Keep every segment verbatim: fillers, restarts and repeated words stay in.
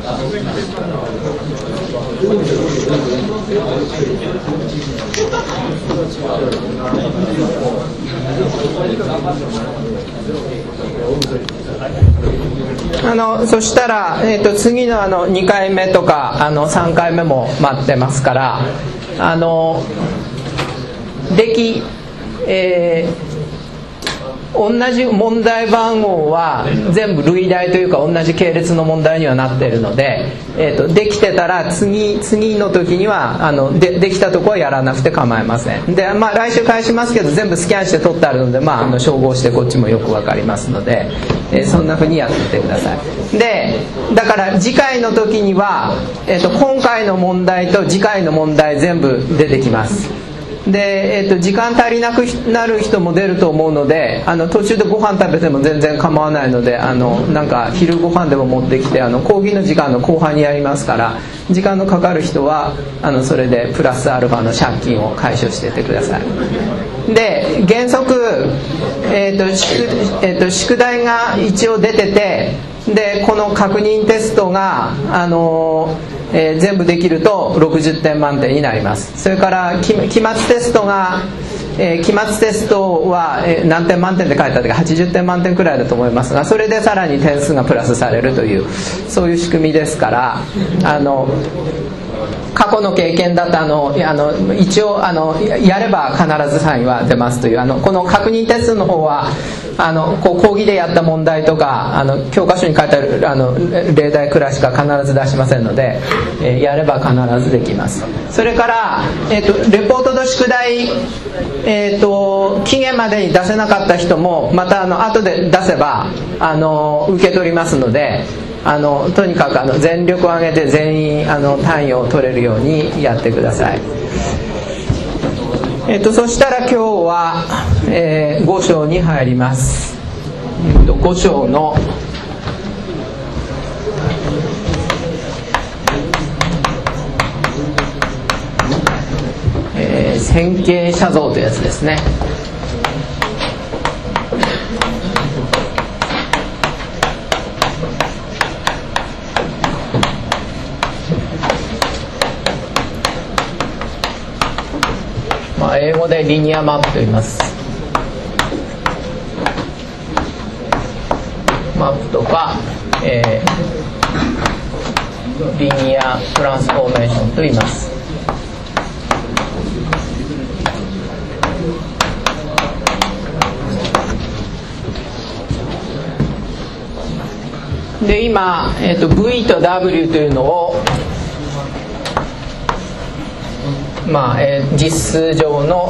あのそしたら、えー、と次の、あのにかいめとかあのさんかいめも待ってますから、あのでき、えー同じ問題番号は全部類題というか同じ系列の問題にはなっているので、えー、とできてたら次次の時にはあの で, できたとこはやらなくて構いません。で、まあ、来週返しますけど全部スキャンして取ってあるので、まあ、あの照合してこっちもよくわかりますので、えー、そんな風にやってみてください。でだから次回の時には、えー、と今回の問題と次回の問題全部出てきます。で、えー、と時間足りなくなる人も出ると思うので、あの途中でご飯食べても全然構わないので、あのなんか昼ご飯でも持ってきて、あの講義の時間の後半にやりますから、時間のかかる人はあのそれでプラスアルファの借金を解消していってください。で原則、えーと 宿, えーと宿題が一応出てて、でこの確認テストが、あのーえー、全部できるとろくじゅってん満点になります。それから期末テストが、えー、期末テストは、えー、何点満点って書いてあったかはちじゅってん満点くらいだと思いますが、それでさらに点数がプラスされるというそういう仕組みですから、あの過去の経験だとあのあの一応あのやれば必ずさんいは出ますという、あのこの確認テストの方はあのこう講義でやった問題とかあの教科書に書いてあるあの例題くらいしか必ず出しませんので、えー、やれば必ずできます。それから、えー、とレポートと宿題、えー、と期限までに出せなかった人もまたあの後で出せばあの受け取りますので、あのとにかくあの全力を挙げて全員あの単位を取れるようにやってください。えっと、そしたら今日は、えー、ご章に入ります。えっと、ご章のえー、線形写像というやつですね。英語でリニアマップと言います。マップとか、えー、リニアトランスフォーメーションと言います。で今、えーと、V と W というのをまあえー、実数上の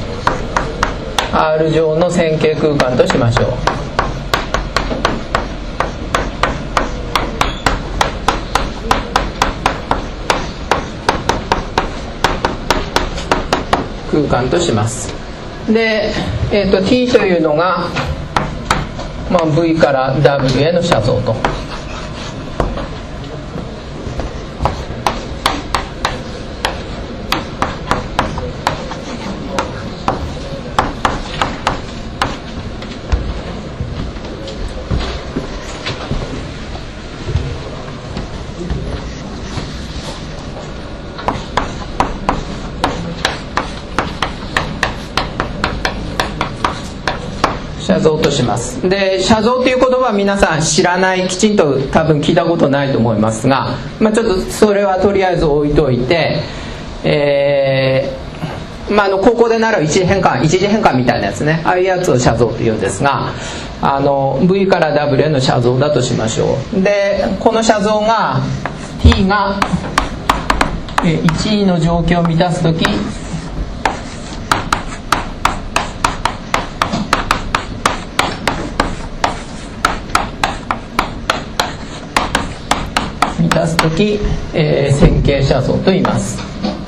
R 上の線形空間としましょう。空間とします。で、えーと、T というのが、まあ、V から W への写像と。写像とします。で、写像という言葉は皆さん知らない、きちんと多分聞いたことないと思いますが、まあ、ちょっとそれはとりあえず置いといて、えーまあ、あの高校で習う一次変換、一次変換みたいなやつね、ああいうやつを写像というんですが、あの V から W への写像だとしましょう。で、この写像が T がいちいの条件を満たすとき、満たすとき、えー、線形写像と言います。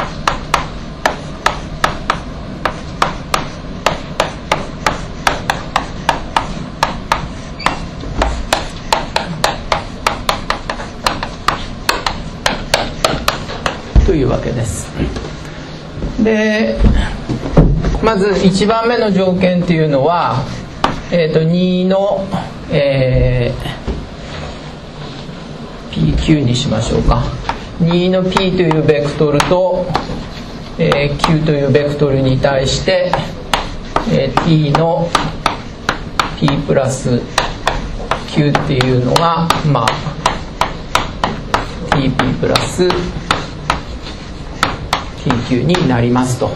というわけです。で、まずいちばんめの条件というのは、えー、とにの、えーピーキュー にしましょうか。にの P というベクトルと、えー、Q というベクトルに対して、えー、T の P プラス Q っていうのが、まあ、ティーピー プラス ティーキュー になりますと。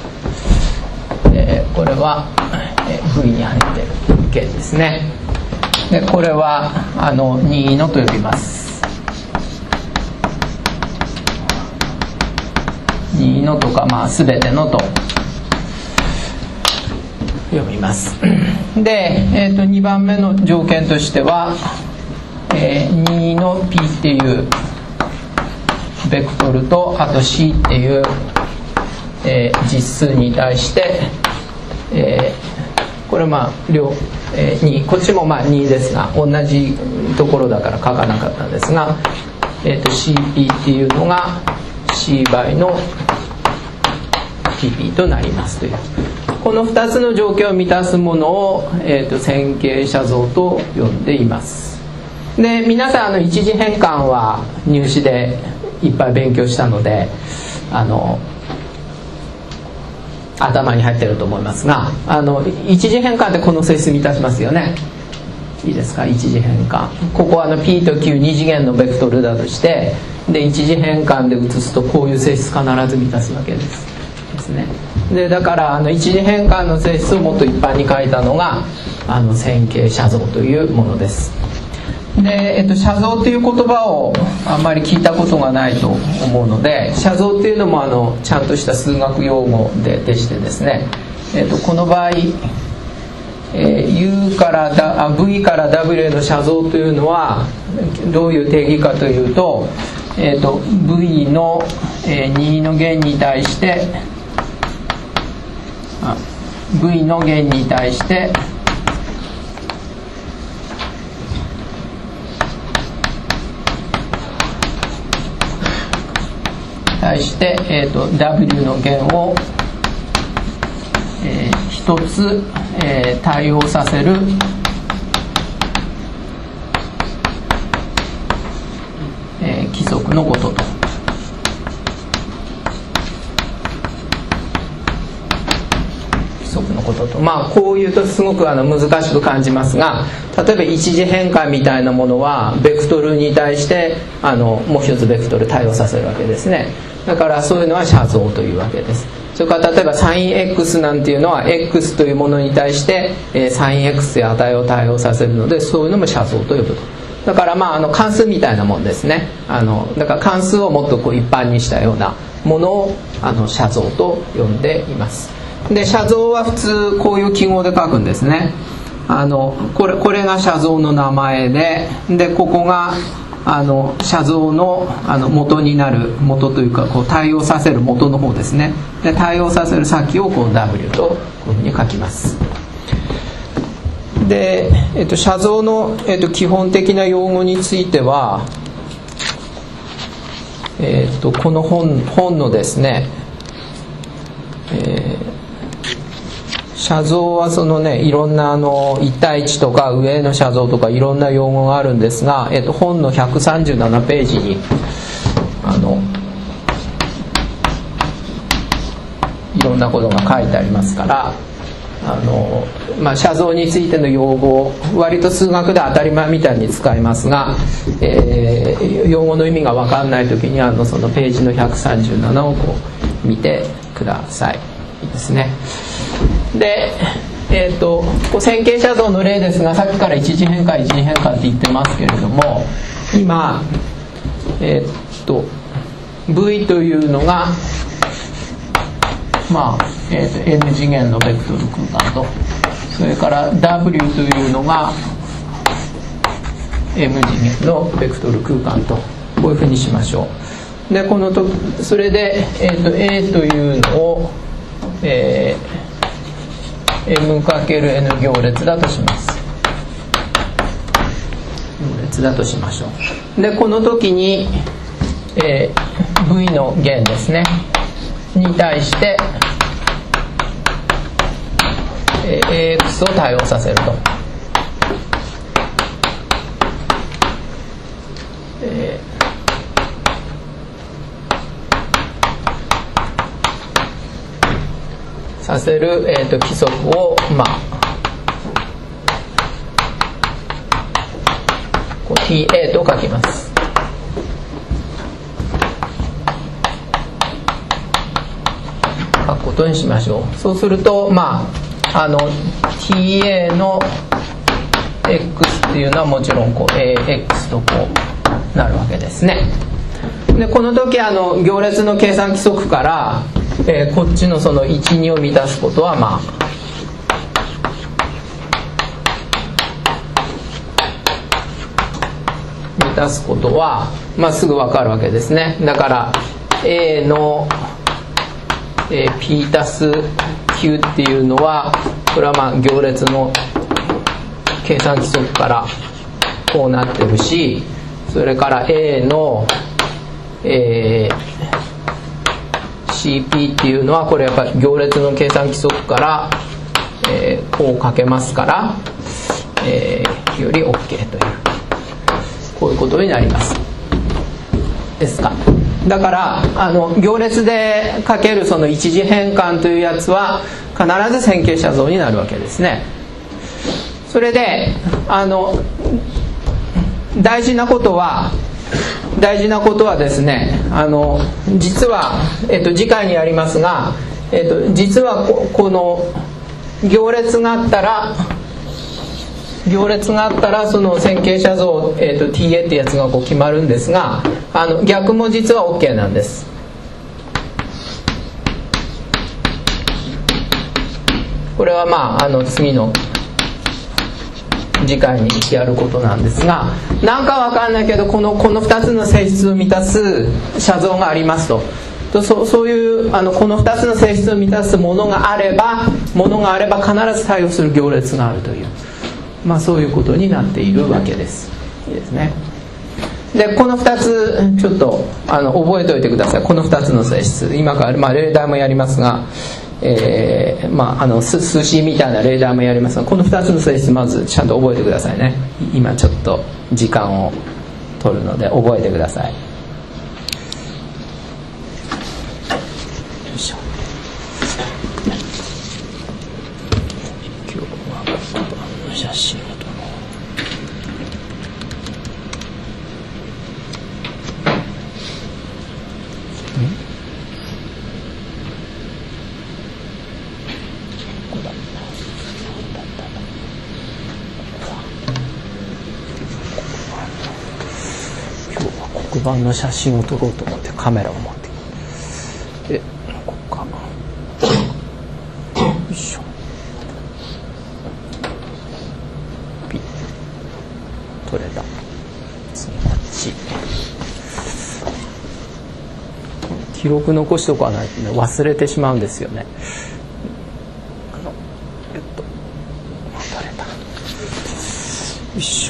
えー、これは、えー、V に入っている件ですね。でこれはあのにのと呼びます。にのとか、まあ、全てのと読みます。で、えー、とにばんめの条件としては、えー、にの P っていうベクトルと、あと C っていう、えー、実数に対して、えー、これまあ両、えー、にこっちもまあにですが、同じところだから書かなかったんですが、えー、と シーピー っていうのが C 倍の ティーピー となりますという、このふたつの条件を満たすものを、えー、と線形写像と呼んでいます。で皆さんあの一次変換は入試でいっぱい勉強したので、あの頭に入ってると思いますが、あの一次変換ってこの性質満たしますよね。いいですか、一次変換、ここはあの P と Q 二次元のベクトルだとして、で一次変換で移すとこういう性質必ず満たすわけですですね。でだからあの一次変換の性質をもっと一般に書いたのがあの線形写像というものです。で、えっと、写像という言葉をあんまり聞いたことがないと思うので、写像っていうのもあのちゃんとした数学用語 で, でしてですね、えっと、この場合、えー、U からだあ V から W への写像というのはどういう定義かというと、えっと、V の、えー、にの弦に対してあ V の弦に対して対して、えー、と W の弦を、えー、ひとつ、えー、対応させる、えー、規則のことと。規則のことと、まあこう言うとすごくあの難しく感じますが、例えば一次変換みたいなものはベクトルに対してあのもう一つベクトル対応させるわけですね。だからそういうのは写像というわけです。それから例えば サインエックス なんていうのは X というものに対して、えー、サイン X という値を対応させるので、そういうのも写像と呼ぶと。だからまああの関数みたいなもんですね。あのだから関数をもっとこう一般にしたようなものをあの写像と呼んでいます。で写像は普通こういう記号で書くんですね。あのこれ、これが写像の名前で、でここがあの写像 の, あの元になる元というかこう対応させる元の方ですね。で対応させる先をこう W とこういうふうに書きます。で、えっと、写像の、えっと、基本的な用語については、えっと、この 本, 本のですね、えー写像はそのね、いろんなあのいち対いちとか上の写像とかいろんな用語があるんですが、えっと、本のひゃくさんじゅうななページにあのいろんなことが書いてありますから、あの、まあ、写像についての用語を割と数学で当たり前みたいに使いますが、えー、用語の意味が分かんない時にあのそのページのひゃくさんじゅうななをこう見てください。いいですね。で、えー、とこう線形写像の例ですが、さっきから一次変換一次変換って言ってますけれども、今、えー、と V というのが、まあえー、と N 次元のベクトル空間と、それから W というのが M 次元のベクトル空間と、こういうふうにしましょう。でこのとそれで、えー、と A というのを、えーM かける N 行列だとします。行列だとしましょう。でこの時に、えー、V の弦ですねに対して、えー、エーエックス を対応させると、ええー、させる、えー、と規則をまあこう ティーエー と書きます。書くことにしましょう。そうするとまああの ティーエー の X っていうのはもちろんこう エーエックス とこうなるわけですね。でこの時あの行列の計算規則から、えー、こっちのそのいち、にを満たすことはまあ満たすことは、まあ、すぐ分かるわけですね。だから A の、えー、P 足す Q っていうのはこれはまあ行列の計算規則からこうなってるし、それから A の、えー、シーピー っていうのはこれやっぱり行列の計算規則から、えー、こうかけますから、えー、より OK というこういうことになります。ですか。だからあの行列でかけるその一次変換というやつは必ず線形写像になるわけですね。それであの大事なことは大事なことはですね、あの実は、えっと、次回にやりますが、えっと、実は こ, この行列があったら行列があったらその線形写像、えっと、ティーエー ってやつがこう決まるんですが、あの逆も実は OK なんです。これはまああの次の次回にやることなんですが、なんかわかんないけどこのこのふたつの性質を満たす写像がありますと。と そ, そういうあのこのふたつの性質を満たすものがあればものがあれば必ず対応する行列があるという、まあ、そういうことになっているわけです。いいですね。でこのふたつちょっとあの覚えておいてください。このふたつの性質今から、まあ、例題もやりますが、えーまあ、あの数式みたいな例題もやりますが、このふたつの性質まずちゃんと覚えてくださいね。今ちょっと時間を取るので覚えてください。よいしょ。今日は黒板の写真を撮ろう。黒板の写真を撮ろうと思ってカメラを持ってきて、でここかよいしょ、ピッ撮れた。次こっち記録残しておかないとね忘れてしまうんですよね。あのえっと撮れた。よいしょ。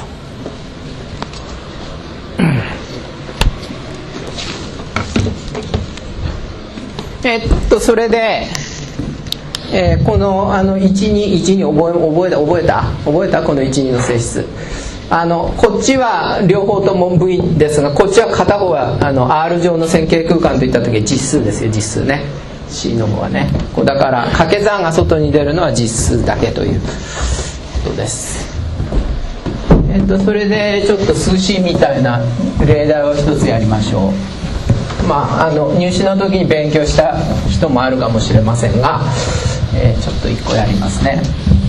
えっとそれで、えー、このあのいちにいちに覚え覚えた覚えた覚えたこのいちにの性質。あのこっちは両方とも V ですが、こっちは片方はあの R 上の線形空間といった時実数ですよ。実数ね。C の方はね。こうだから掛け算が外に出るのは実数だけということです。えっとそれでちょっと数式みたいな例題を一つやりましょう。まあ、あの入試の時に勉強した人もあるかもしれませんが、えー、ちょっといっこやりますね。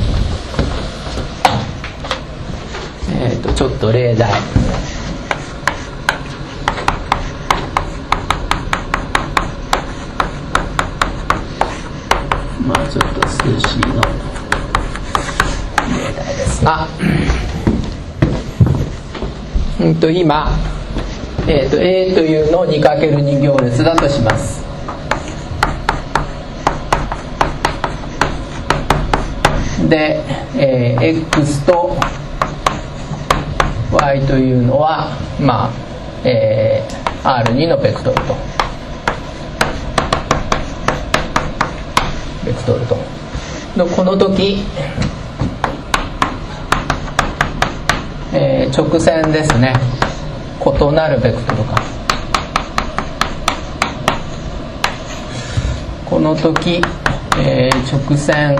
えーとちょっと例題。まあちょっと数式の例題ですが、うんと今えー、と A というのを にかけるに 行列だとします。で、えー、X と Y というのはまあ、えー、アールに のベクトルとベクトルとのこの時、えー、直線ですね。 異なるベクトル間、この時、えー、直線、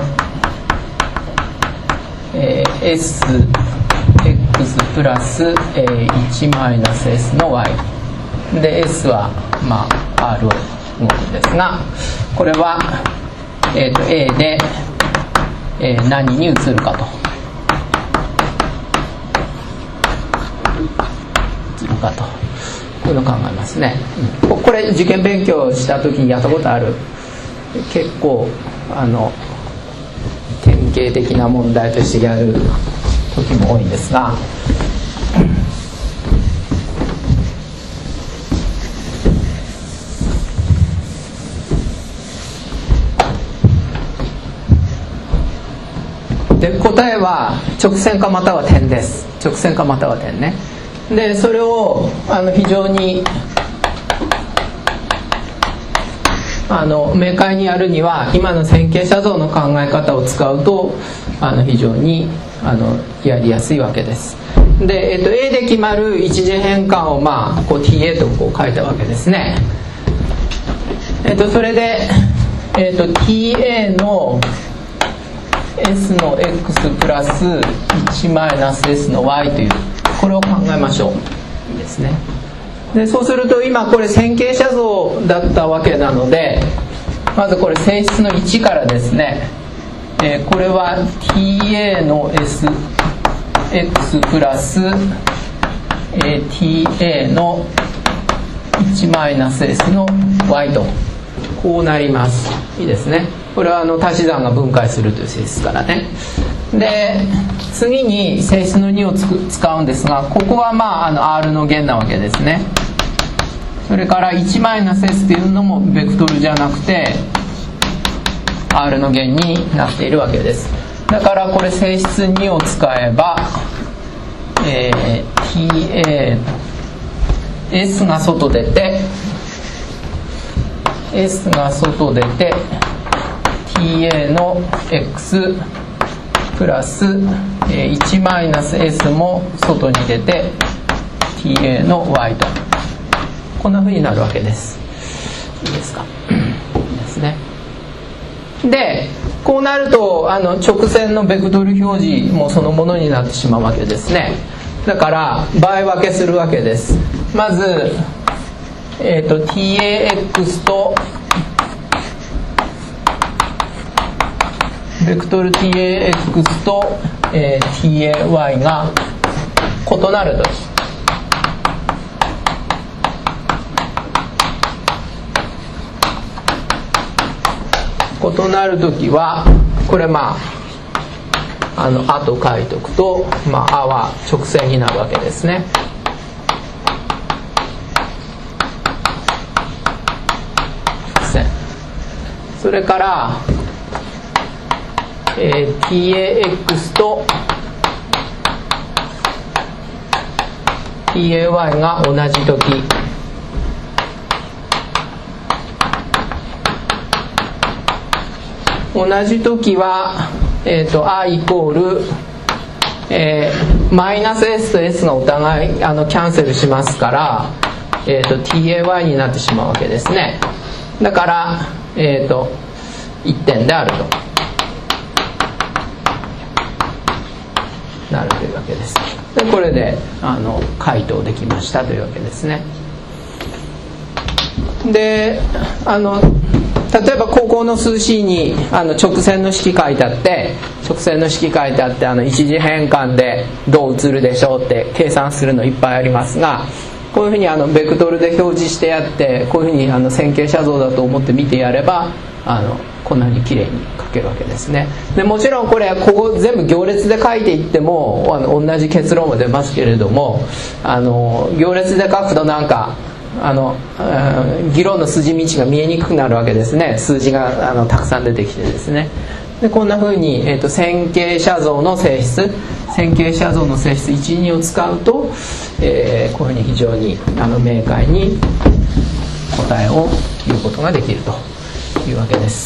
えー、エスエックス プラス、えー、いちマイナス エス の y で S は、まあ、R を動くんですが、これは、えー、と A で、えー、何に移るかと移るかとこういうのを考えますね、うん、これ受験勉強した時にやったことある結構あの典型的な問題としてやる時も多いんですが、で答えは直線かまたは点です。直線かまたは点ね。でそれをあの非常にあの明快にやるには今の線形写像の考え方を使うとあの非常にあのやりやすいわけです。で、えっと、A で決まる一次変換を、まあ、こう ティーエー とこう書いたわけですね。えっと、それで、えっと、ティーエー の S の X プラスいちマイナス S の Y というこれを考えましょう。いいですね。でそうすると今これ線形写像だったわけなので、まずこれ性質のいちからですね、えー、これは ティーエー の エスエックス プラス、えー、ティーエー のいちマイナス S の Y とこうなります。いいですね。これはあの足し算が分解するという性質からね。で次に性質のにをつく使うんですが、ここはまあ、あの R の弦なわけですね。それから いちマイナス S っていうのもベクトルじゃなくて R の弦になっているわけです。だからこれ性質にを使えば、えー、ティーエー S が外出て S が外出て ティーエー の X プラスいちマイナス S も外に出て ティーエー の Y とこんな風になるわけです。いいですか。いいですね。でこうなるとあの直線のベクトル表示もそのものになってしまうわけですね。だから倍分けするわけです。まず、えーと、ティーエーエックス とベクトル ティーエーエックス と、えー、ティーエーワイ が異なるとき、異なるときはこれまああの「あ」と書いておくと「まあ、あ」は直線になるわけですね。直線。それからえー、ティーエーエックス と ティーエーワイ が同じとき、同じときは、えーと、あ イコール、えー、マイナス S と S がお互いあのキャンセルしますから、えーと、ティーエーワイ になってしまうわけですね。だから、えーと、いってんであるとなるというわけです。でこれであの回答できましたというわけですね。であの例えば高校の数 C にあの直線の式書いてあって直線の式書いてあってあの一次変換でどう移るでしょうって計算するのいっぱいありますが、こういうふうにあのベクトルで表示してやってこういうふうにあの線形写像だと思って見てやればあのこんなに綺麗に書けるわけですね。でもちろんこれここ全部行列で書いていってもあの同じ結論も出ますけれども、あの行列で書くとなんかあの議論の筋道が見えにくくなるわけですね。数字があのたくさん出てきてですね。でこんな風に、えーと、線形写像の性質線形写像の性質いち、にを使うと、えー、こういうふうに非常にあの明快に答えを言うことができるというわけです。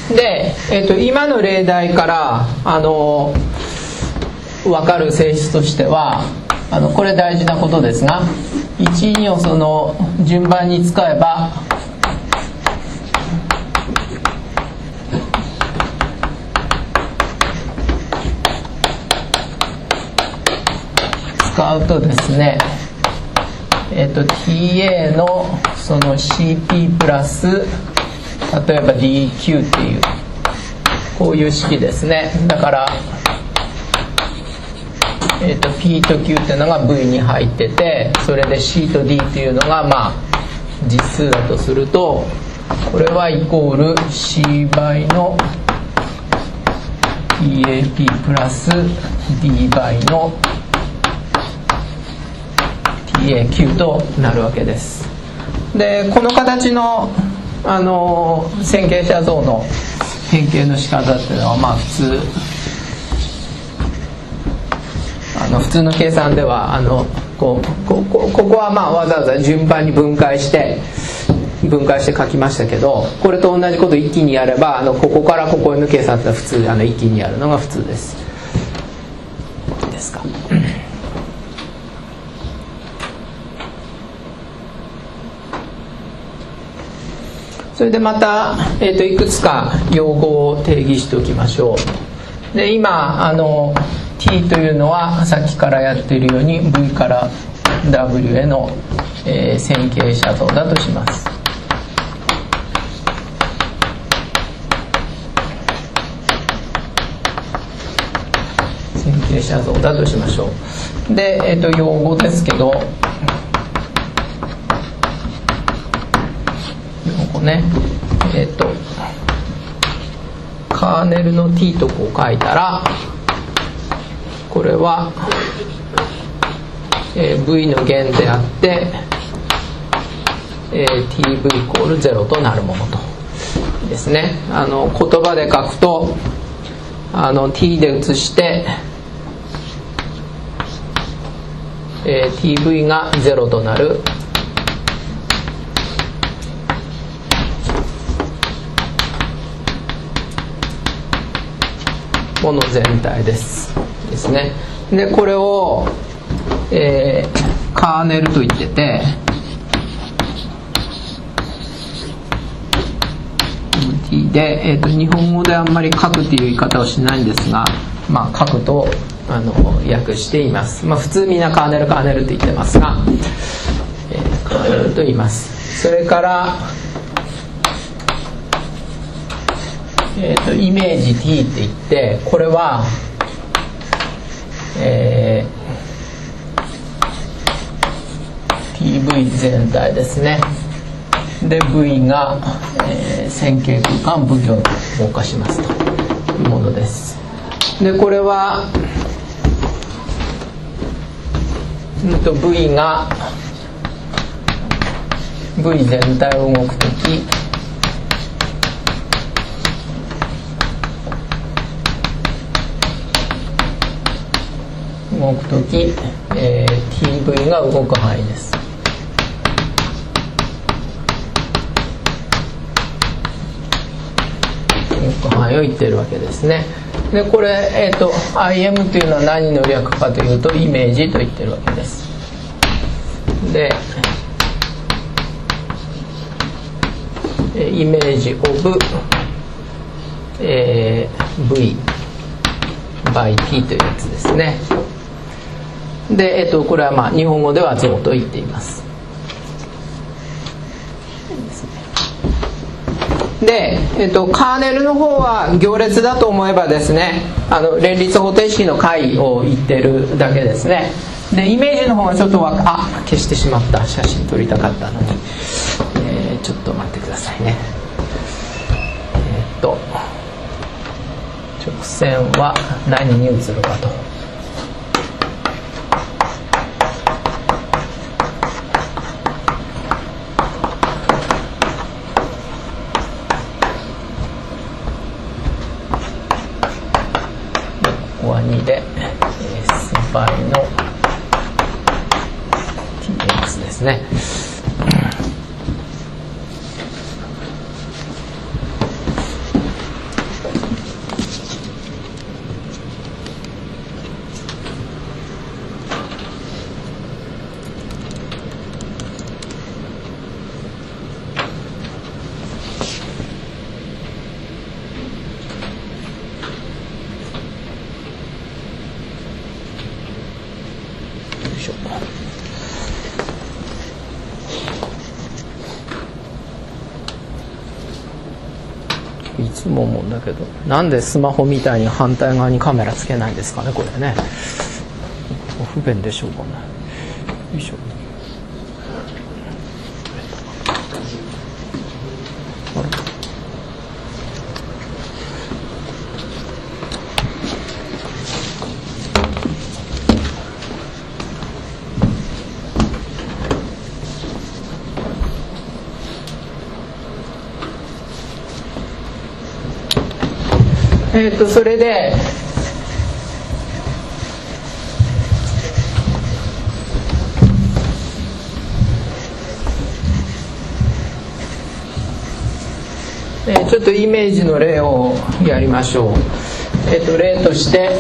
で、えー、と今の例題からあの分かる性質としては、あのこれ大事なことですが、いち、にをその順番に使えば使うとですね、えー、と ティーエー のその シーピー プラス例えば ディーキュー っていうこういう式ですね。だから、えー、と P と Q っていうのが V に入ってて、それで C と D っていうのがまあ実数だとすると、これはイコール C 倍の ティーエーピー プラス D 倍の ティーエーキュー となるわけです。でこの形のあの線形写像の変形の仕方っていうのはまあ普通あの普通の計算ではあのこうここここはまあわざわざ順番に分解して分解して書きましたけど、これと同じこと一気にやればあのここからここへの計算ってのは普通あの一気にやるのが普通です。ですか。それでまた、えー、といくつか用語を定義しておきましょう。で今あの t というのはさっきからやっているように v から w への、えー、線形写像だとします。線形写像だとしましょう。で、えー、と用語ですけど、ね、えっとカーネルの t とこう書いたら、これは、えー、v の弦であって、えー、ティーブイ イコールゼロとなるものとですね。あの言葉で書くとあの t で移して、えー、ティーブイ がゼロとなるもの全体ですですね。でこれを、えー、カーネルと言ってて、で、えー、と日本語であんまり書くという言い方をしないんですが、まあ、書くとあの訳しています。まあ、普通みんなカーネルカーネルと言ってますが、えー、カーネルと言います。それからえー、とイメージ t って言って、これは、えー、ティーブイ 全体ですね。で V が、えー、線形空間 V を動かしますというものです。でこれは、うん、と V が V 全体を動くとき、動くとき、えー、ティーブイ が動く範囲です。動く範囲を言っているわけですね。でこれ、えーと、アイエム というのは何の略かというとイメージと言っているわけです。でイメージ of、えー、V by T というやつですね。で、えっと、これはまあ日本語では像と言っています。で、えっと、カーネルの方は行列だと思えばですね、あの連立方程式の解を言ってるだけですね。でイメージの方がちょっとわあ消してしまった。写真撮りたかったのに、えー、ちょっと待ってくださいね。えっと直線は何に移るかと。ここはにで S 倍の ティーエックス ですね。 ょう。いつも思うんだけど、なんでスマホみたいに反対側にカメラつけないんですかね、これね。不便でしょうかね。よいしょ。えー、とそれでえー、ちょっとイメージの例をやりましょう。えー、と例として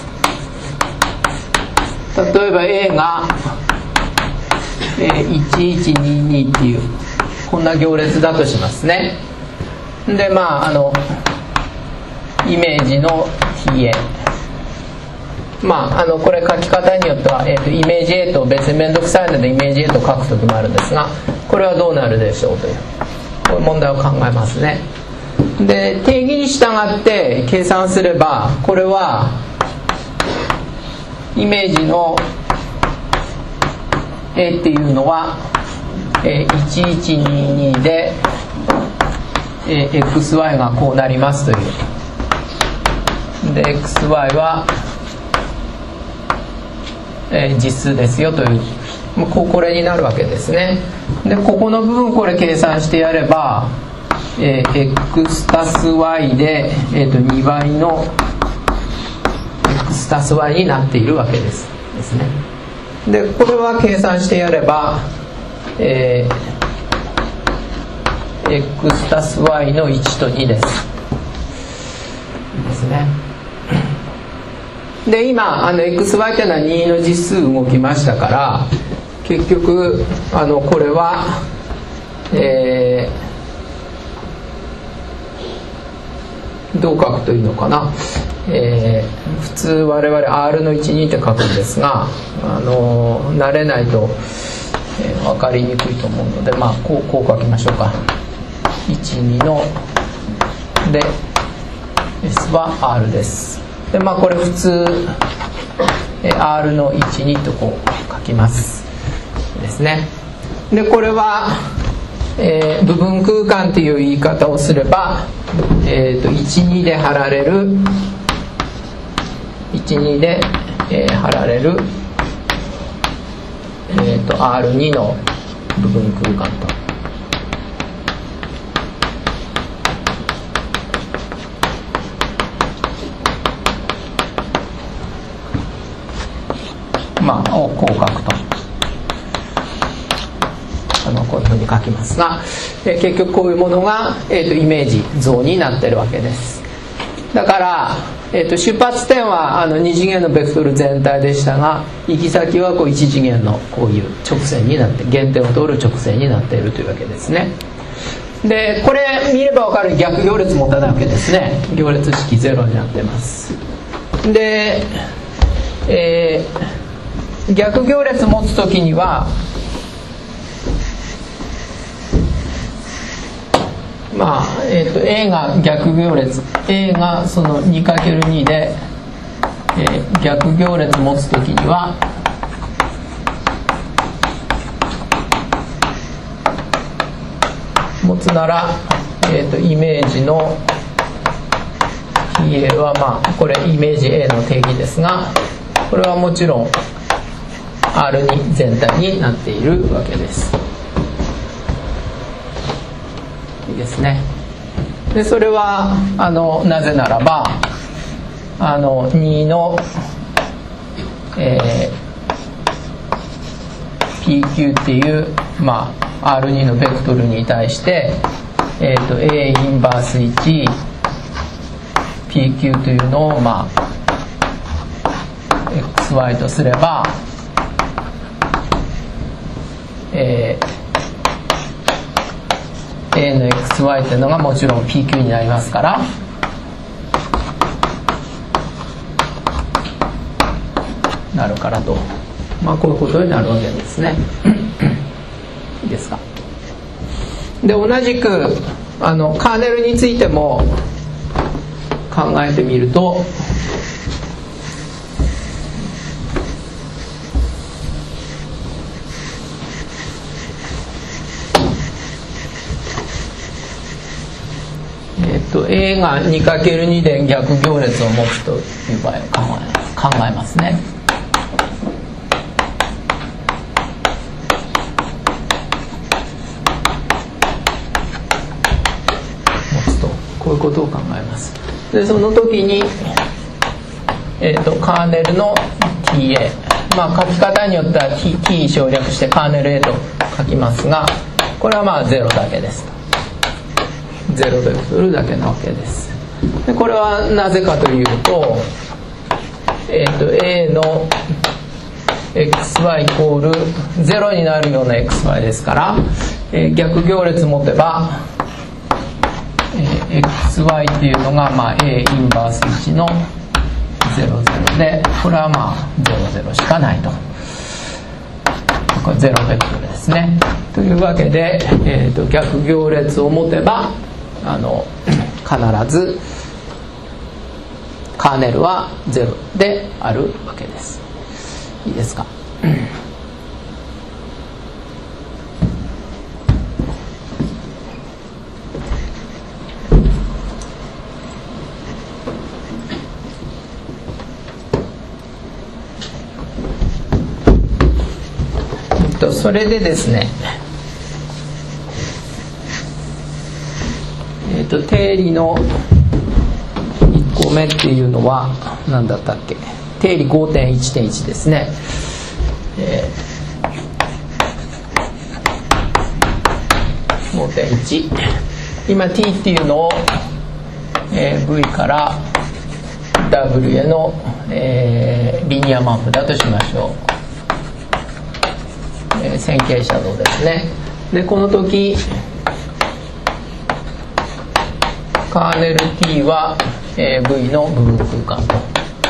例えば A が、えー、いちいちににっていうこんな行列だとしますね。でまああのイメージの比叡、まあ、あのこれ書き方によっては、えー、とイメージ A と別に面倒くさいのでイメージ A と書く時もあるんですが、これはどうなるでしょうというこういう問題を考えますね。で定義に従って計算すればこれはイメージの A っていうのは、えー、いちいちににで、えー、エックスワイ がこうなりますというで エックスワイ は、えー、実数ですよというここれになるわけですね。でここの部分これ計算してやれば、えー、x たす y で、えー、とにばいの x たす y になっているわけです、ですね。でこれは計算してやれば、えー、x たす y のいちとにですですね。で今あの エックスワイ というのはにの実数動きましたから結局あのこれは、えー、どう書くといいのかな、えー、普通我々 アール のいちにって書くんですがあの慣れないと、えー、分かりにくいと思うので、まあ、こう、こう書きましょうか。いちにので S は R です。でまあこれ普通 アール のいちにとこう書きますですね。でこれは、えー、部分空間という言い方をすれば、えー、といちにで貼られるいちにで、えー、貼られる、えー、と アールに の部分空間とまあ、をこう書くとあのこういうふうに書きますが、えー、結局こういうものが、えー、とイメージ像になっているわけです。だから、えー、と出発点はあのに次元のベクトル全体でしたが行き先はこういち次元のこういう直線になって原点を通る直線になっているというわけですね。でこれ見れば分かる逆行列持たないわけですね。行列式ゼロになってます。で、えー逆行列持つときにはまあ、えーと A が逆行列 A がその にかけるに で、えー、逆行列持つときには持つなら、えーとイメージの比叡はまあこれイメージ A の定義ですがこれはもちろんアールに 全体になっているわけです。いいですね。でそれはあのなぜならばあのにの、えー、ピーキュー っていう、まあ、アールに のベクトルに対して、えー、と A インバースいち ピーキュー というのを、まあ、エックスワイ とすればえー、A の エックスワイ というのがもちろん ピーキュー になりますからなるからとまあ、こういうことになるわけですね。いいですか。で同じくあのカーネルについても考えてみると、えっと A が にかけるに で逆行列を持つという場合を考え、考えますね。持つとこういうことを考えます。でその時に、えー、とカーネルの ティーエー、 まあ書き方によっては T, T 省略してカーネル A と書きますが、これはまあゼロだけです。ゼロベクトルだけなわけです。でこれはなぜかというと、えー、と A の エックスワイ イコールゼロになるような エックスワイ ですから、えー、逆行列持てば、えー、エックスワイ っていうのが、まあ、A インバースいちのゼロゼロで、これはまあゼロゼロしかないと。これゼロベクトルですね。というわけで、えー、と逆行列を持てばあの必ずカーネルはゼロであるわけです。いいですか。それでですね、えっと定理のいっこめっていうのは何だったっけ。定理 ごてんいちてんいち ですね。えー、ごてんいち、今 t っていうのを、えー、v から w への、えー、リニアマップだとしましょう。えー、線形写像ですね。でこの時カーネル T は、えー、V の部分空間と、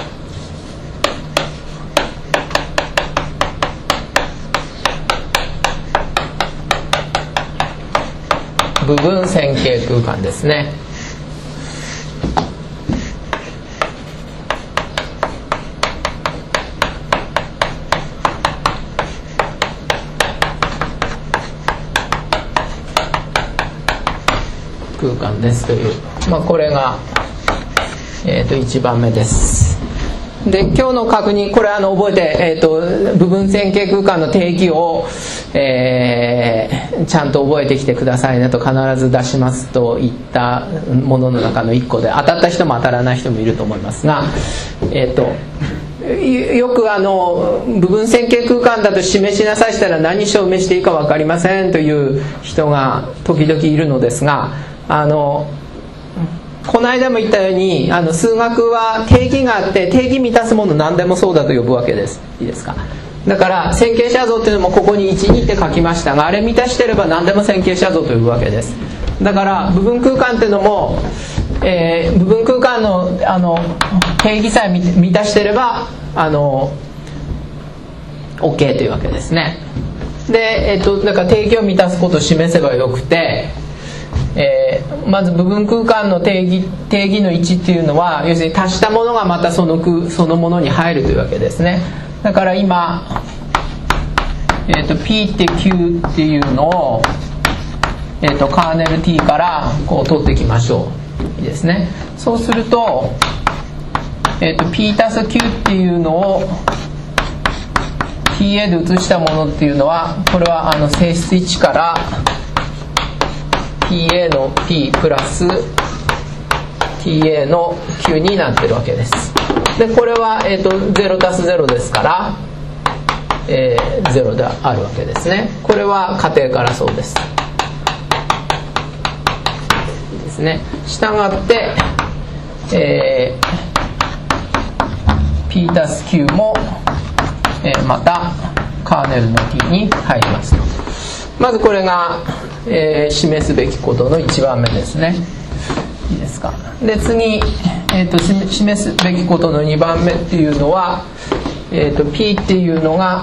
部分線形空間ですね。空間ですという、まあ、これが、えー、といちばんめです。で今日の確認、これあの覚えて、えー、と部分線形空間の定義を、えー、ちゃんと覚えてきてくださいねと必ず出しますといったものの中のいっこで、当たった人も当たらない人もいると思いますが、えー、とよくあの部分線形空間だと示しなさいしたら何証明していいか分かりませんという人が時々いるのですが、あのこの間も言ったように、あの数学は定義があって、定義満たすもの何でもそうだと呼ぶわけです。いいですか。だから線形写像っていうのもここにいち、にって書きましたが、あれ満たしてれば何でも線形写像と呼ぶわけです。だから部分空間っていうのも、えー、部分空間の、あの定義さえ満たしてればあの OK というわけですね。で、えー、とだから定義を満たすことを示せばよくて、えー、まず部分空間の定義、定義のいちっていうのは、要するに足したものがまたその空、そのものに入るというわけですね。だから今、えー、と P って Q っていうのを、えー、とカーネル T からこう取っていきましょう。いいですね。そうすると、えー、と P たす Q っていうのを ティーエー で移したものっていうのは、これはあの性質いちから ティーエー の P プラス ティーエー の Q になってるわけです。でこれは、えー、とゼロたすゼロですから、えー、ゼロであるわけですね。これは仮定からそうです。いいですね。したがって、えー、P たす Q も、えー、またカーネルの T に入りますと。まずこれが、えー、示すべきことのいちばんめですね。いいですか。で次、えー、と示すべきことのにばんめっていうのは、 えー、と P っていうのが、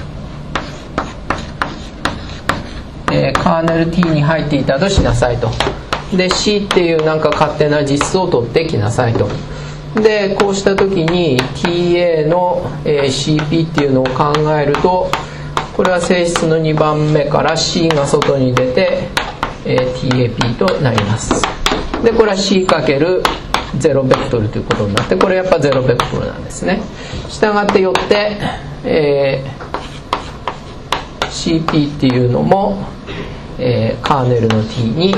えー、カーネル T に入っていたとしなさいと。で C っていうなんか勝手な実数を取ってきなさいと。でこうした時に ティーエー の、えー、シーピー っていうのを考えると、これは性質のにばんめから C が外に出て、えー、ティーエーピー となります。でこれは C かけるゼロベクトルということになって、これやっぱゼロベクトルなんですね。したがってよって、えー、シーピー っていうのも、えー、カーネルの T に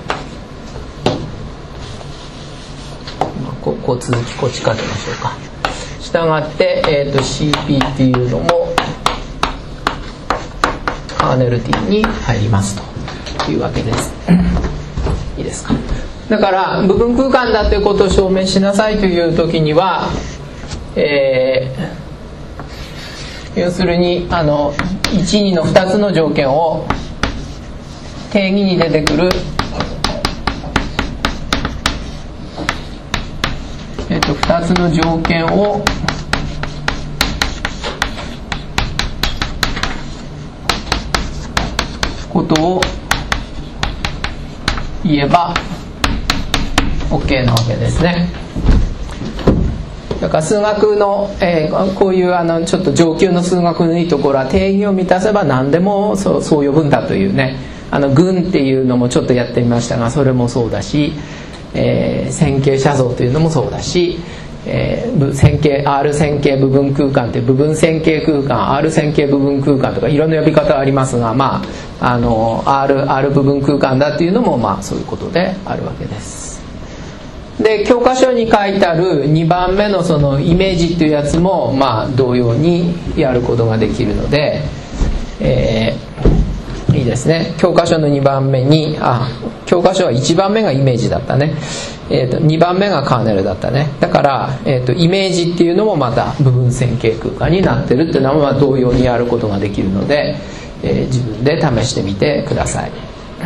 ここ続きこっち書きましょうか。したがって、えー、と シーピー っていうのもカーネル T に入りますというわけです。いいですか。だから部分空間だということを証明しなさいという時には、えー、要するにあのいち、にのふたつの条件を定義に出てくる、えー、とふたつの条件をことを言えば OK なわけですね。だから数学の、えー、こういうあのちょっと上級の数学のいいところは定義を満たせば何でもそう、そう呼ぶんだというね、あの群っていうのもちょっとやってみましたが、それもそうだし、えー、線形写像というのもそうだし、えー、線形 R 線形部分空間って部分線形空間 R 線形部分空間とかいろんな呼び方がありますが、まあ、あの R, R 部分空間だっていうのもまあそういうことであるわけです。で教科書に書いてあるにばんめのそのイメージっていうやつもまあ同様にやることができるので、えー、いいですね。教科書のにばんめにあ教科書はいちばんめがイメージだったね、えー、とにばんめがカーネルだったね。だから、えー、とイメージっていうのもまた部分線形空間になってるっていうのはまあ同様にやることができるので、えー、自分で試してみてください。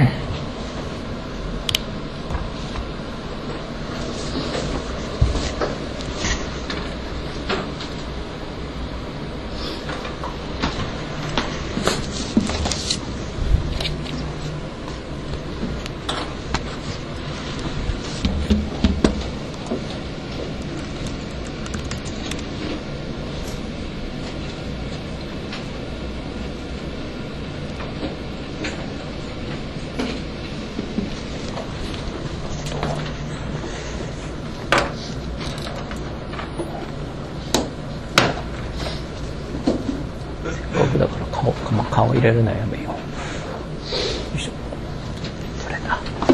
だから 顔, 顔入れるのやめよう。よいしょ。これだ。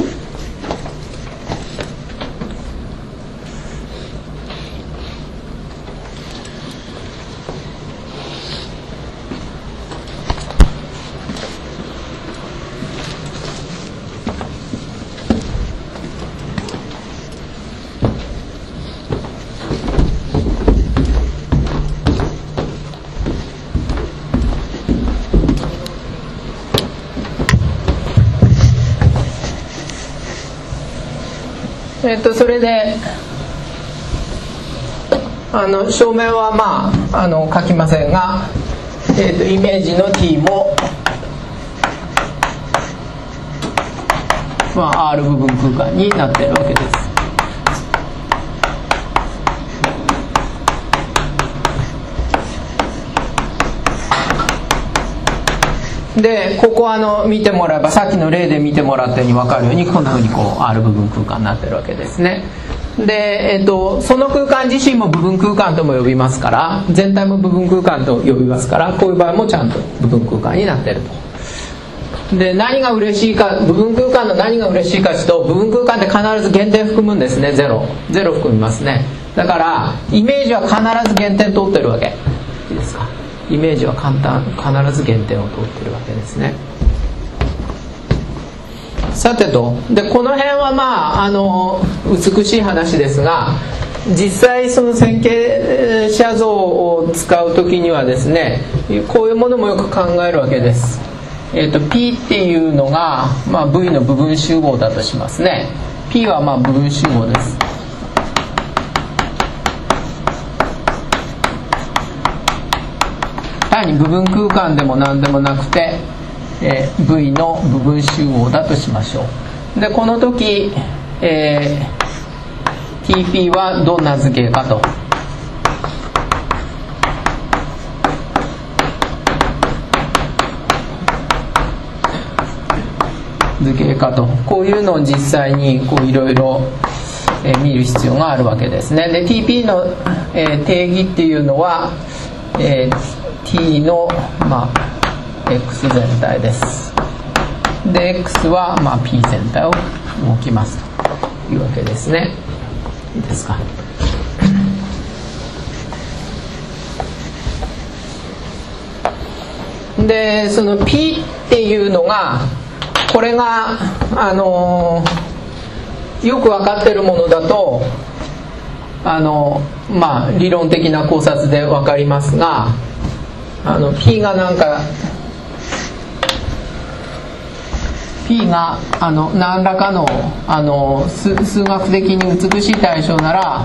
えっと、それであの証明はまあ、あの書きませんが、えっと、イメージの T も、まあ、R 部分空間になっているわけです。でここあの見てもらえばさっきの例で見てもらったように分かるようにこんなふうにこう R 部分空間になってるわけですね。で、えっと、その空間自身も部分空間とも呼びますから、全体も部分空間と呼びますから、こういう場合もちゃんと部分空間になってると。で何が嬉しいか、部分空間の何が嬉しいかというと、部分空間って必ず減点含むんですね。ゼロゼロ含みますね。だからイメージは必ず減点通ってるわけ。いいですか。イメージは簡単必ず減点を通ってるわけですね。さてとでこの辺はまああの美しい話ですが、実際その線形写像を使う時にはですね、こういうものもよく考えるわけです。えーと、P っていうのが、まあ、V の部分集合だとしますね。P はまあ部分集合です。 単に部分空間でも何でもなくて、えー、V の部分集合だとしましょう。でこの時、えー、ティーピー はどんな図形かと。図形かと、こういうのを実際にこういろいろ見る必要があるわけですね。で ティーピー の、えー、定義っていうのは、えー、t の、まあ、x 全体です。で x は、まあ、p 全体を動きますというわけですね。いいですか。でその p っていうのが、これが、あのー、よく分かっているものだと、あのまあ、理論的な考察で分かりますが、あの P がなんか P があの何らかの、あの 数, 数学的に美しい対象なら、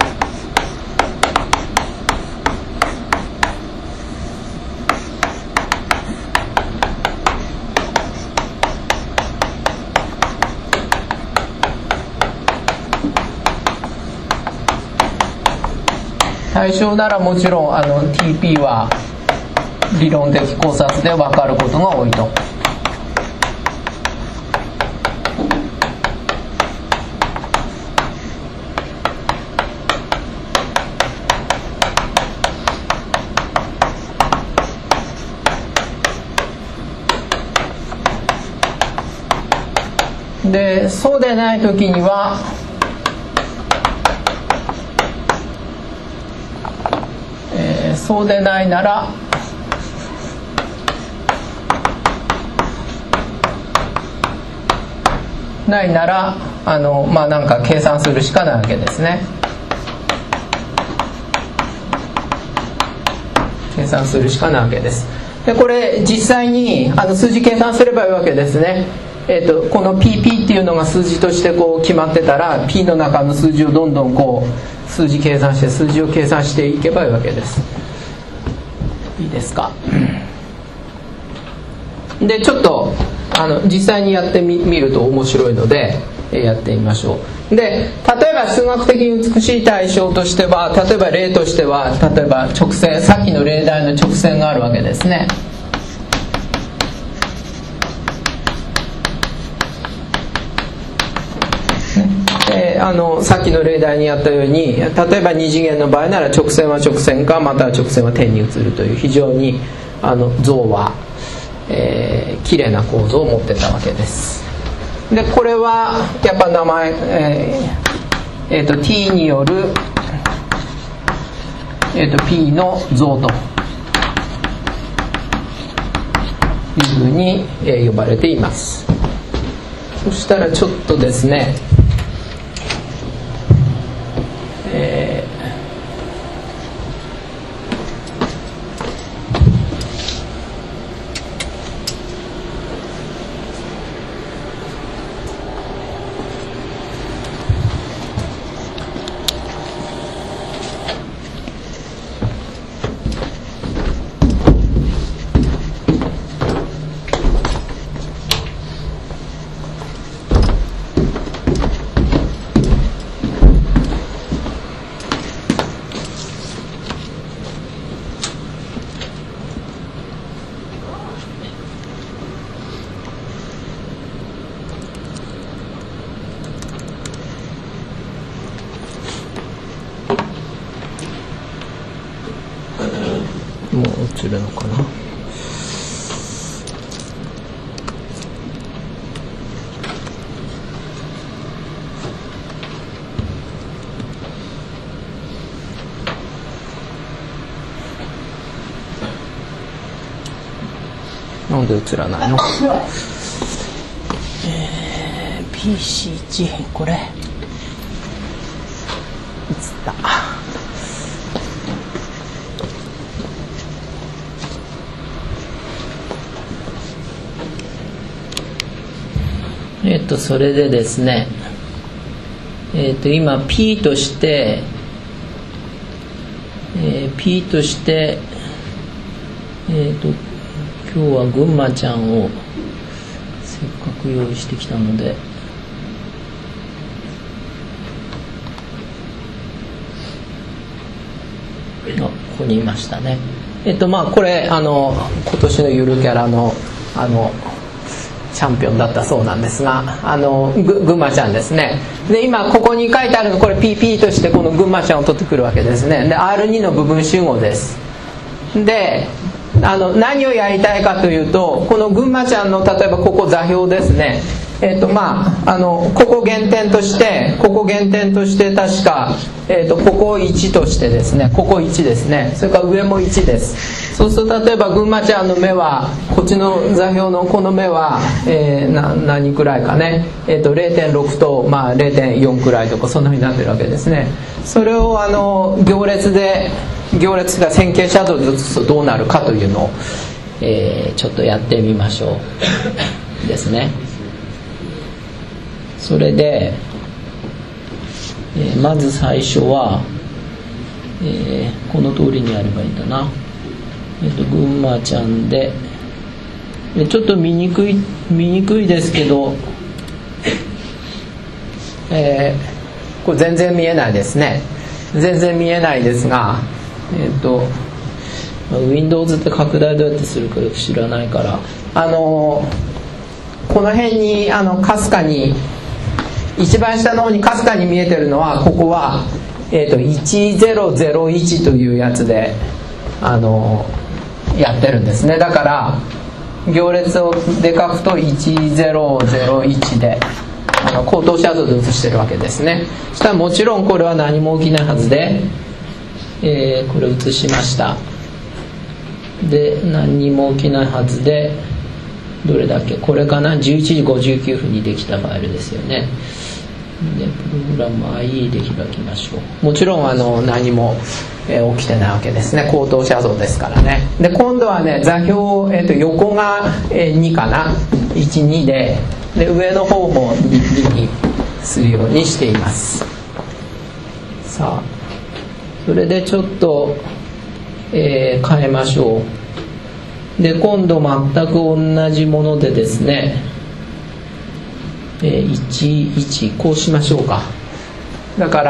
対象ならもちろんあの ティーピー は理論的考察で分かることが多いと。でそうでない時には、えー、そうでないならないならあのまあなんか計算するしかないわけですね。計算するしかないわけです。でこれ実際にあの数字計算すればいいわけですね。えー、とこの ピーピー っていうのが数字としてこう決まってたら P の中の数字をどんどんこう数字計算して数字を計算していけばいいわけです。いいですか。でちょっとあの実際にやってみると面白いのでやってみましょう。で例えば数学的に美しい対象としては、例えば例としては、例えば直線、さっきの例題の直線があるわけですね。あのさっきの例題にやったように、例えば二次元の場合なら直線は直線か、または直線は点に移るという非常にあの像は、えー、綺麗な構造を持ってたわけです。でこれはやっぱ名前、えーえー、と t による、えー、と p の像というふうに、えー、呼ばれています。そしたらちょっとですね、えー、もう映るのかな。なんで映らないの。えー、ピーシーいち これ映った。えっとそれでですね、えっと今 P として、えー、P としてえっと今日は群馬ちゃんをせっかく用意してきたので、あ、ここにいましたね。えっとまあこれあの今年のゆるキャラのあのチャンピオンだったそうなんですが、あのぐ群馬ちゃんですね。で今ここに書いてあるの、これ ピーピー としてこの群馬ちゃんを取ってくるわけですね。で アールツー の部分集合です。であの何をやりたいかというと、この群馬ちゃんの例えばここ座標ですね。えっとまあ、あのここ減点としてここ減点として確か、えっとここいちとしてですね、ここいちですね、それから上もいちです。そうすると例えば群馬ちゃんの目はこっちの座標のこの目は、えー、な何くらいかね、えっと れいてんろく と、まあ、れいてんよん くらいとかそんなふうになってるわけですね。それをあの行列で行列が線形写像で写すとどうなるかというのを、えー、ちょっとやってみましょうですね。それで、えー、まず最初は、えー、この通りにやればいいんだな。えっと群馬ちゃんで、でちょっと見にくい見にくいですけど、えー、これ全然見えないですね。全然見えないですが、えっと Windows って拡大どうやってするかよく知らないから、あのこの辺にあのかすかに一番下の方にかすかに見えてるのは、ここは、えー、といちぜろぜろいちというやつであのやってるんですね。だから行列をで書くといちぜろぜろいちであの口頭写像で写してるわけですね。そしたらもちろんこれは何も起きないはずで、えー、これ写しました。で何にも起きないはずで、どれだっけ、これかな、じゅういちじごじゅうきゅうふんにできたファイルですよね。でプログラム アイイー で開きましょう。もちろんあの何も、えー、起きてないわけですね。口頭写像ですからね。で今度はね座標、えー、と横が、えー、にかな、いちにで、で上の方も に, にするようにしています。さあそれでちょっと、えー、変えましょう。で今度全く同じものでですね、えー、いちいちこうしましょうか。だから、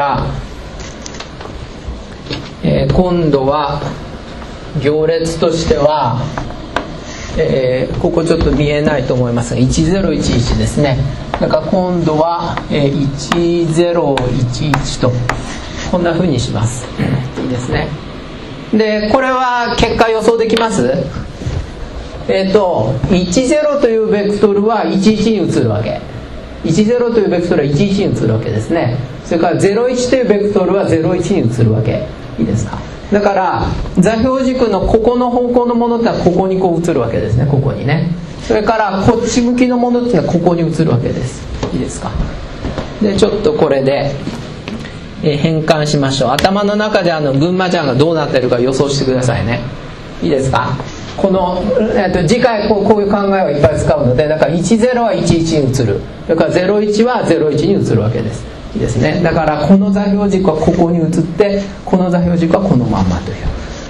えー、今度は行列としては、えー、ここちょっと見えないと思いますがいちぜろいちいちですね。だから今度は、えー、いちぜろいちいちとこんな風にします。いいですね。でこれは結果予想できます？えっといちぜろというベクトルはいちいちに移るわけ。いちぜろというベクトルはいちいちに移るわけですね。それからぜろいちというベクトルはぜろいちに移るわけ。いいですか。だから座標軸のここの方向のものってのはここにこう移るわけですね。ここにね。それからこっち向きのものっていうのはここに移るわけです。いいですか。でちょっとこれで、えー、変換しましょう。頭の中であの群馬ちゃんがどうなってるか予想してくださいね。いいですか。この、えっと、次回こう、こういう考えをいっぱい使うので、だからいちぜろはいちいちに移る、それからぜろいちはぜろいちに移るわけです。いいですね。だからこの座標軸はここに移ってこの座標軸はこのまんまという。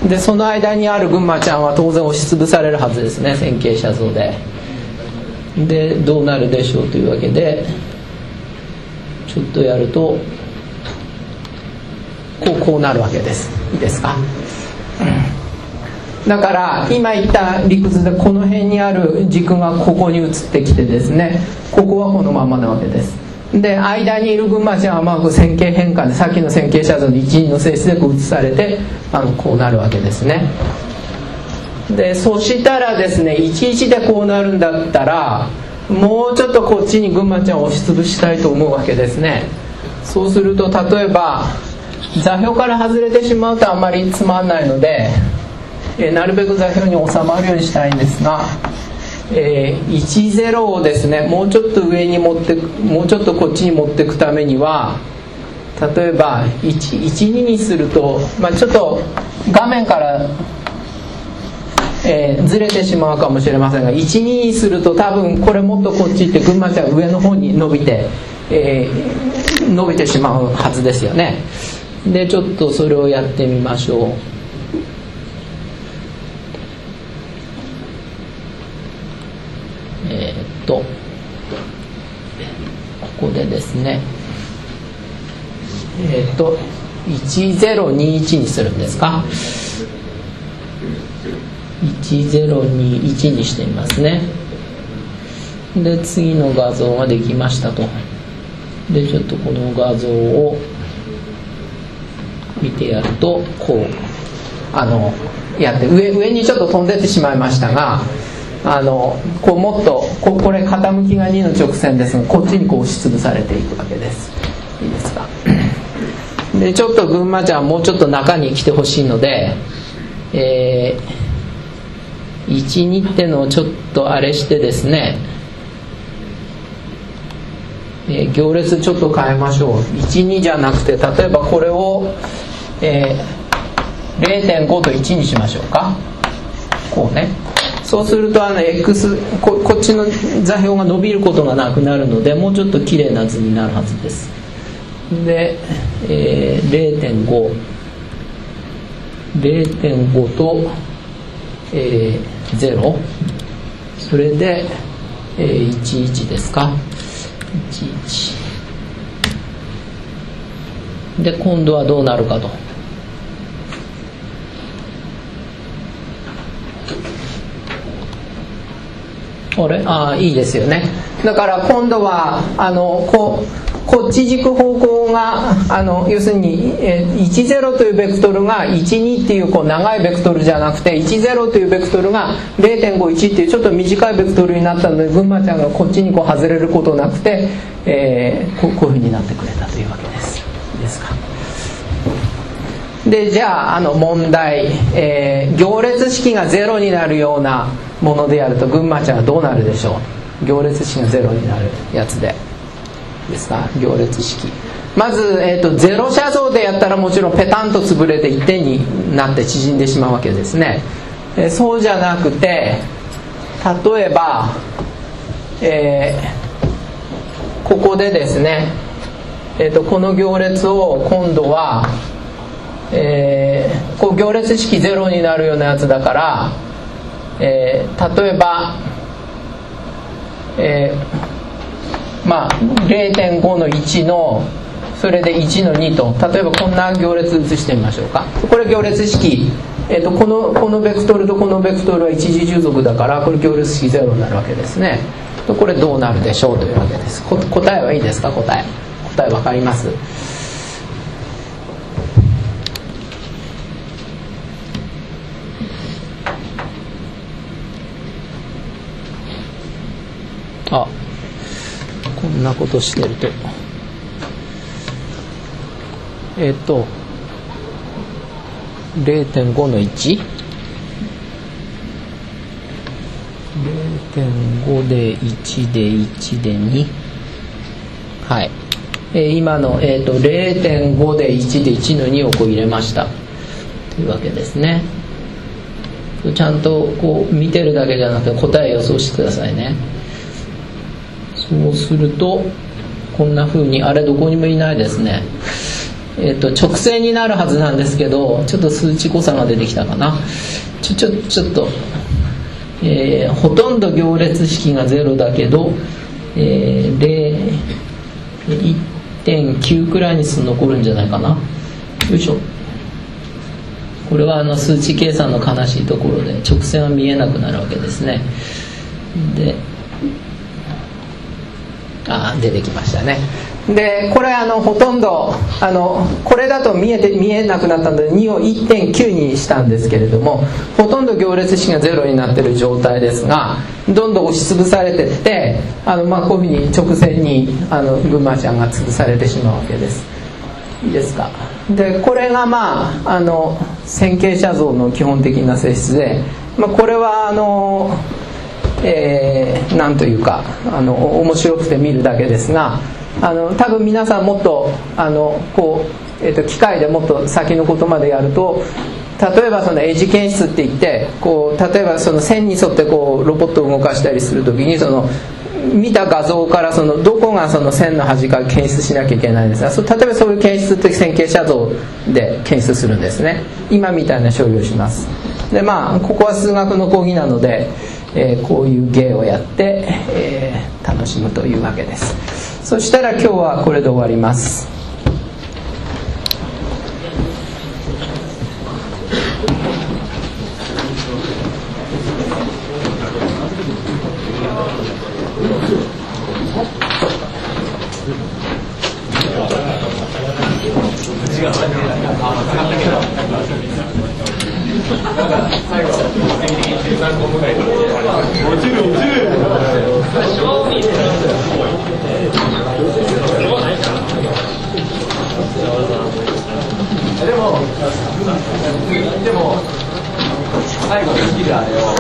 でその間にある群馬ちゃんは当然押しつぶされるはずですね、線形写像で。でどうなるでしょうというわけで、ちょっとやるとこう、こうなるわけです。いいですか。だから今言った理屈でこの辺にある軸がここに移ってきてですね、ここはこのままなわけです。で間にいる群馬ちゃんはまあ線形変換でさっきの線形写像のいちにの性質でこう移されてあのこうなるわけですね。でそしたらですね、いちいちでこうなるんだったらもうちょっとこっちに群馬ちゃんを押しつぶしたいと思うわけですね。そうすると例えば座標から外れてしまうとあんまりつまんないので、えー、なるべく座標に収まるようにしたいんですが、えー、いちぜろをですねもうちょっと上に持ってもうちょっとこっちに持っていくためには、例えばいちににすると、まあ、ちょっと画面から、えー、ずれてしまうかもしれませんが、いちににすると多分これもっとこっち行って群馬ちゃん上の方に伸びて、えー、伸びてしまうはずですよね。でちょっとそれをやってみましょう。 とここでですねえっといちゼロにいちにするんですか。いちゼロにいちにしてみますね。で次の画像ができましたと。でちょっとこの画像を見てやるとこうあのやって上上にちょっと飛んでってしまいましたが、あのこうもっと こ, これ傾きがにの直線ですが、こっちにこう押しつぶされていくわけです。いいですか。でちょっと群馬ちゃんもうちょっと中に来てほしいので、えー、いちにってのをちょっとあれしてですね、えー、行列ちょっと変えましょう。いちにじゃなくて、例えばこれを、えー、れいてんご といちにしましょうか。こうね。そうするとあの X こ, こっちの座標が伸びることがなくなるので、もうちょっときれいな図になるはずです。で、えー、れいてんご れいてんご と、えー、ゼロ、それで、えー、いちいちですか。いちいちで今度はどうなるかと。あれあいいですよね。だから今度はあのここっち軸方向があの要するに、えー、いちゼロというベクトルがいちにっていうこう長いベクトルじゃなくて、いちゼロというベクトルが れいてんごいち っていうちょっと短いベクトルになったので、群馬ちゃんがこっちにこう外れることなくて、えー、こ, こういうふうになってくれたというわけです。いいですか。でじゃあ、あの問題、えー、行列式がゼロになるようなものでやると群馬ちゃんはどうなるでしょう。行列式がゼロになるやつでですか。行列式まず、えーと、ゼロ写像でやったらもちろんペタンと潰れていってんになって縮んでしまうわけですね。えー、そうじゃなくて、例えば、えー、ここでですね、えーと、この行列を今度はえー、こう行列式ゼロになるようなやつだから、えー、例えば、えー、まあ れいてんご のいちのそれでいちのにと、例えばこんな行列移してみましょうか。これ行列式、えー、とこのこのベクトルとこのベクトルは一次従属だから、これ行列式ゼロになるわけですね。これどうなるでしょうというわけです。こ答えはいいですか。答え答えわかります。あ、こんなことしてるとえっと れいてんご のいち れいてんご でいちでいちでに、はい、えー、今の、えー、と れいてんご でいちでいちのにをこう入れましたというわけですね。ちゃんとこう見てるだけじゃなくて答え予想してくださいね。そうするとこんな風に、あれどこにもいないですね。えっと直線になるはずなんですけど、ちょっと数値誤差が出てきたかな。ちょちょちょっと、えー、ほとんど行列式がゼロだけど、えー、いってんきゅう くらいに残るんじゃないかな。よいしょ。これはあの数値計算の悲しいところで直線は見えなくなるわけですね。であ出てきましたね。でこれあのほとんどあのこれだと見えて見えなくなったのでにを いってんきゅう にしたんですけれども、ほとんど行列式がゼロになっている状態ですが、どんどん押しつぶされていって、あの、まあ、こういうふうに直線にあの群馬ちゃんが潰されてしまうわけです。いいですか。でこれがまああの線形写像の基本的な性質で、まあ、これはあのえー、なんというかあの面白くて見るだけですが、あの多分皆さんもっとあのこう、えーと、機械でもっと先のことまでやると、例えばそのエッジ検出って言って、こう例えばその線に沿ってこうロボットを動かしたりするときに、その見た画像からそのどこがその線の端か検出しなきゃいけないんですが、そ例えばそういう検出って線形写像で検出するんですね。今みたいな処理をします。でまあここは数学の講義なので、 えー、こういう芸をやって、えー、楽しむというわけです。そしたら今日はこれで終わります。 でも、でも最後のスキルあれを